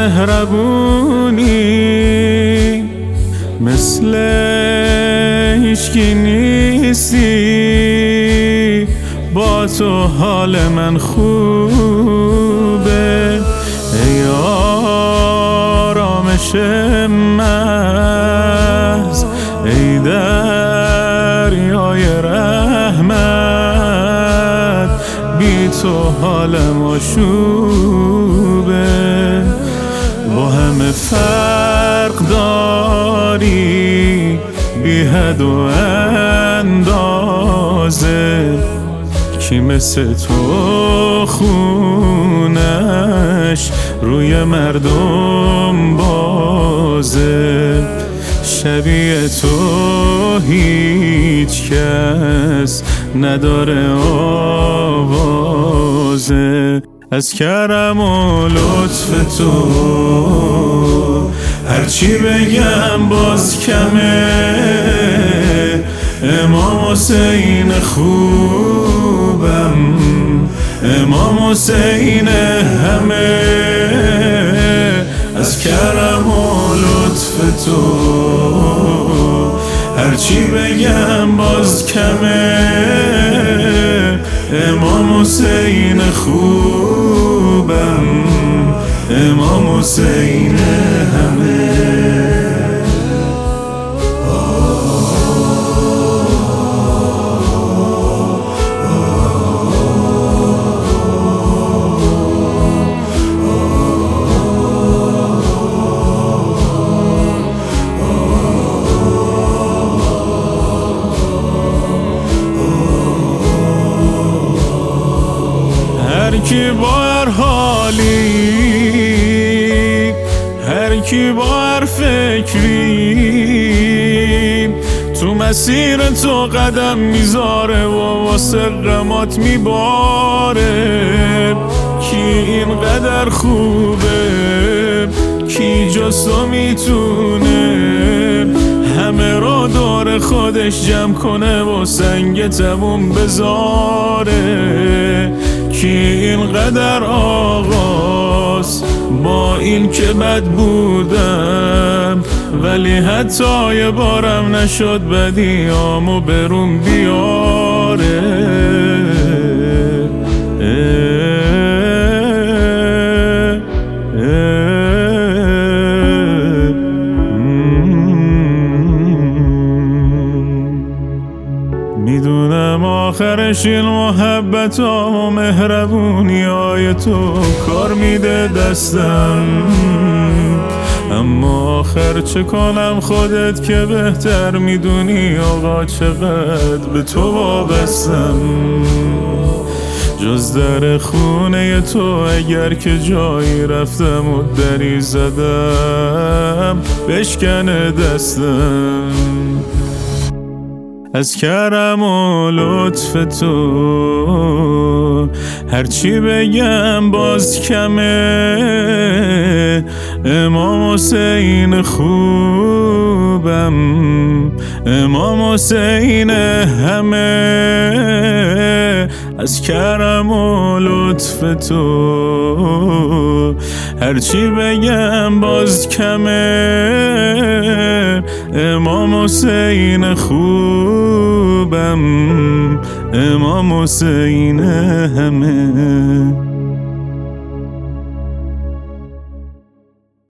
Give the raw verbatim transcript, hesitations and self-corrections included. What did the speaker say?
مهربونی، مثل هیچکی نیستی، با تو حال من خوبه. ای آرامش محض، ای دریای رحمت، بی تو حالم آشوبه. با همه فرق داری، بی حد و اندازه، کی مثل تو خونش روی مردم بازه. شبیه تو هیچ کس نداره آوازه. از کرم و لطف تو هرچی بگم باز کمه. امام حسین خوبم، امام حسین همه. از کرم و لطف تو هرچی بگم باز کمه. امام حسین خوبم، امام حسین همه. هر کی با هر حالی، هر کی با هر فکری، تو مسیر تو قدم میذاره و واسه غمات میباره. کی اینقدر خوبه، کی جز تو میتونه همه رو دور خودش جمع کنه و سنگ تموم بذاره. کی اینقدر آقاست با این که بد بودم، ولی حتی یه بارم نشد بدیامو بروم بیاره. میدونم آخرش این محبت ها و مهربونی های تو کار میده دستم، اما آخر چه کنم خودت که بهتر میدونی آقا چقدر به تو وابستم. جز در خونه تو اگر که جایی رفتم و دری زدم بشکنه دستم. از کرم و لطف تو هرچی بگم باز کمه. امام حسین خوبم، امام حسین همه. از کرم و لطف تو هرچی بگم باز کمه. امام حسین خوبم، امام حسین همه.